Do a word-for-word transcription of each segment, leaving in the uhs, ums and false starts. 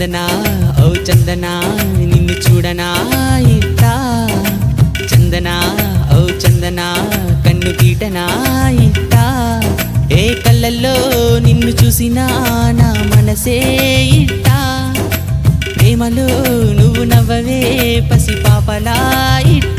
చందనా ఓ చందనా నిన్ను చూడనా ఇట్ట చందనా ఓ చందనా కన్ను గీటనా ఇట్ట ఏ కళ్ళల్లో నిన్ను చూసినా నా మనసే ఇట్ట ప్రేమలో నువ్వు నవ్వవే పసి పాపలా ఇట్ట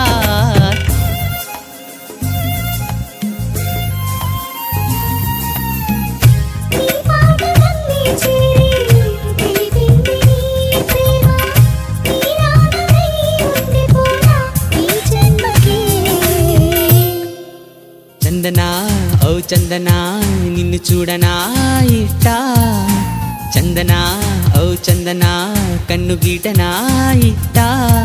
చందనా ఓ చందనా నిన్ను చూడనా ఇట్ట చందనా ఓ చందనా కన్ను గీటనా ఇట్ట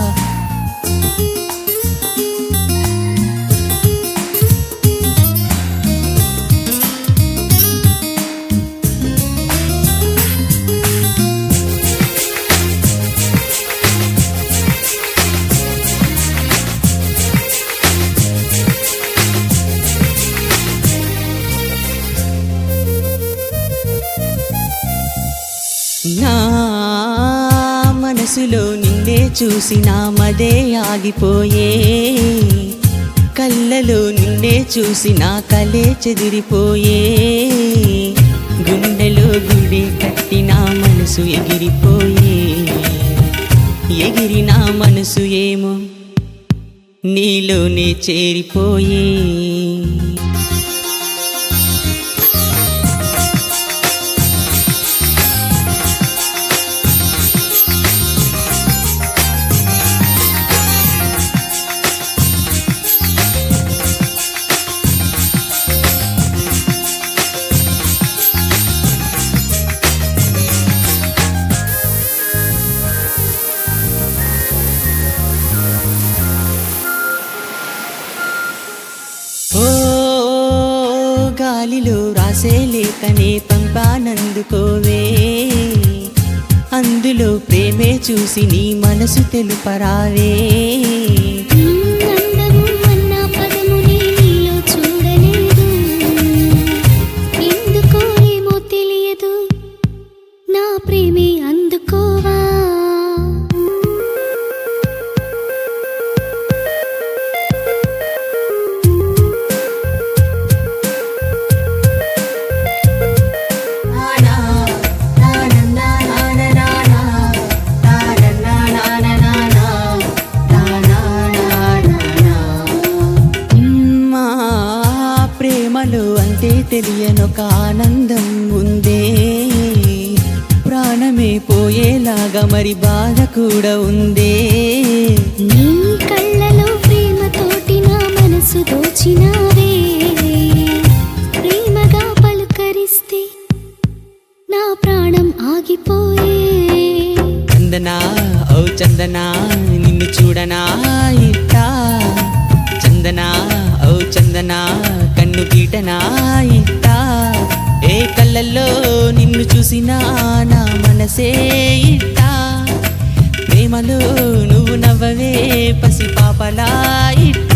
నా మనసులో నిన్నే చూసి నా మదే ఆగిపోయే కళ్ళలో నిన్నే చూసి నా కలే చెదిరిపోయే గుండెలో గుడి కట్టి నా మనసు ఎగిరిపోయే ఎగిరి నా మనసు ఏమో నీలోనే చేరిపోయే గాలిలో రాసే లేఖనే పంపానందుకోవే అందులో ప్రేమే చూసి నీ మనసు తెలుపరావే ఎందుకో ఏమో తెలియదు నా ప్రేమే అందుకోవా ప్రేమలో అంతే తెలియనొక ఆనందం ఉందే ప్రాణమే పోయేలాగా మరి బాధ కూడా ఉందే నీ కళ్ళలో ప్రేమతోటి నా మనసు దోచినావే ప్రేమగా పలుకరిస్తే నా ప్రాణం ఆగిపోయే చందనా ఓ చందనా నిన్ను చూడనా ఇట్ట చందనా ఓ చందనా కన్ను గీటనా ఇట్ట ఏ కళ్ళల్లో నిన్ను చూసినా నా మనసే ఇట్ట ప్రేమలో నువ్వు నవ్వవే పసి పాపలా ఇట్ట